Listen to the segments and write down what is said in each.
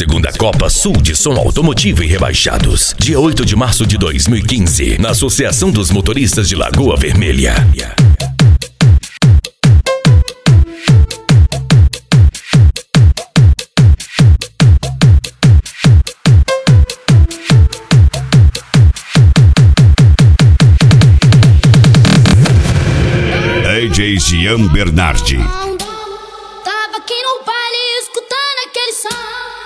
Segunda Copa Sul de Som Automotivo e Rebaixados, dia 8 de março de 2015, na Associação dos Motoristas de Lagoa Vermelha. DJ Jean Bernardi. Tava aqui no baile escutando aquele som.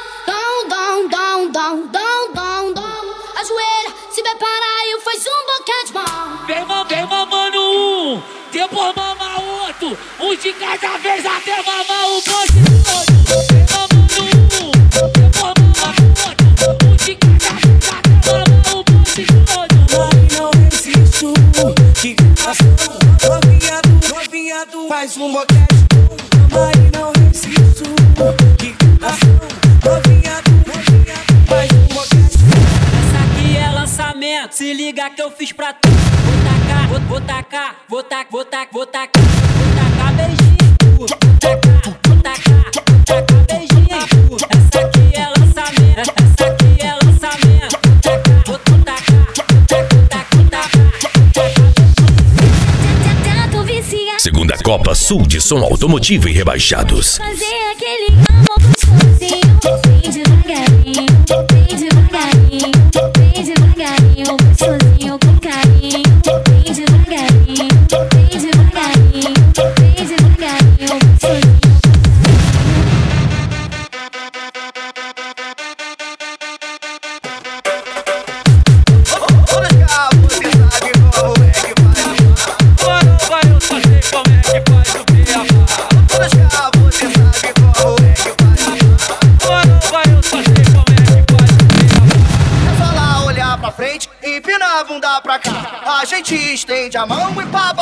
Ajoelha, se prepara e faz boquete de mão. Vem mamando um, depois mama outro. Um de cada vez até mamar o bonde todo. Vem mamando um, depois mama outro. Um de cada vez até mamar o bonde todo. Mas não resisto, que ação. Novinha do faz boquete. Mas não resisto, que ação. Novinha do faz boquete. Essa aqui é lançamento, se liga que eu fiz pra tu. Vou tacar beijinho. Vou tacar beijinho. Essa aqui é lançamento, Vou tacar. Segunda Copa Sul de Som Automotivo e Rebaixados. Fazer aquele amor gostosinho. Bem devagarinho, gostosinho com carinho. Bem devagarinho, gostosinho. Empina a bunda pra cá, a gente estende a mão e pá.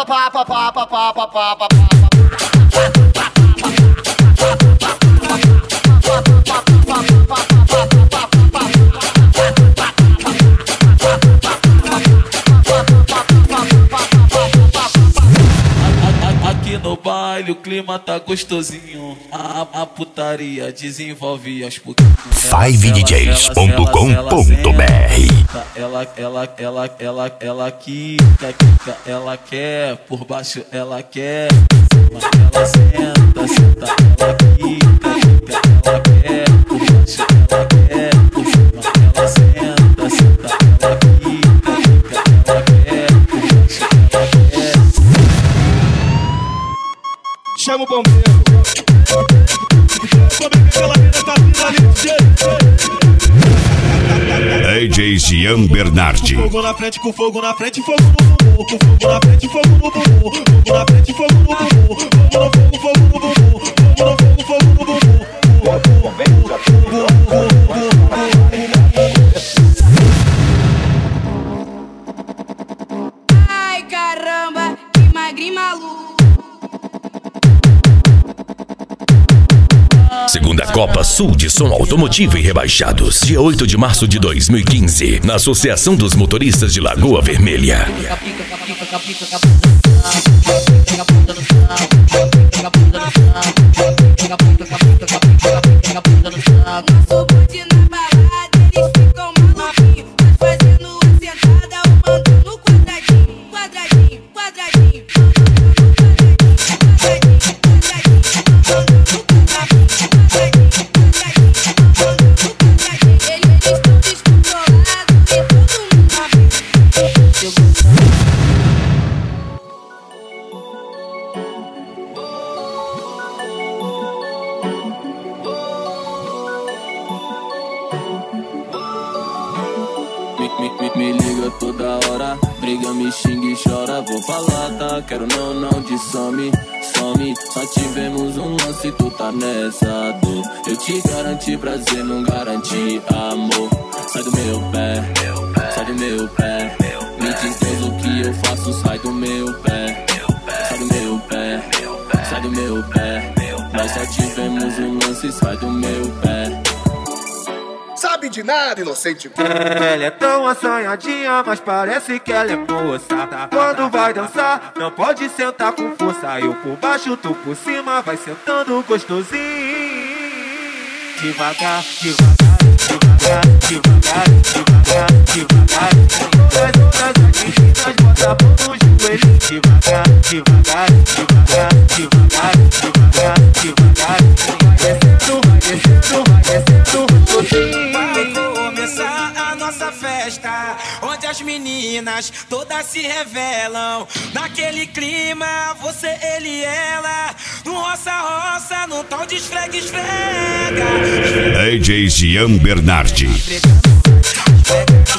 Aqui no baile o clima tá gostosinho. A putaria desenvolve as pouquinhos. 5djs.com.br. Ela quica, ela quer, por baixo ela quer, ela senta, ela quica, ela quer, por baixo ela quer, por cima ela senta, ela quica, ela quer, por baixo ela quer. Chama o bombeiro. DJ Jean Bernardi. Fogo na frente, com fogo na frente, fogo no bumbum. Com fogo na frente, fogo no bumbum. Fogo na frente, fogo no bumbum. Fogo no bumbum. Fogo no bumbum. Ai caramba, que magrinho maluco. Segunda Copa Sul de Som Automotivo e Rebaixados, dia 8 de março de 2015, na Associação dos Motoristas de Lagoa Vermelha. Me liga toda hora, briga, me xinga e chora. Vou falar, tá? Quero não de some. Só tivemos um lance, tu tá nessa dor. Eu te garanti prazer, não garanti amor. Sai do meu pé, sai do meu pé. Me diz Deus o que eu faço, sai do meu pé. Sai do meu pé, sai do meu pé. Nós só tivemos um lance, sai do meu pé. Sabe de nada, inocente. Ela é tão assanhadinha, mas parece que ela é moça. Quando vai dançar, não pode sentar com força. Eu por baixo, tu por cima, vai sentando gostosinho. devagar, devagar, devagar, devagar, devagar, devagar. Todas as meninas bota a mão no joelho, devagar, devagar, devagar, devagar, devagar, devagar. Vai descendo, gostosinho. Vai começar a nossa festa, onde as meninas todas se revelam. Naquele clima, você, ele e ela, no roça-roça, no tal de esfrega-esfrega. DJ Jean Bernardi.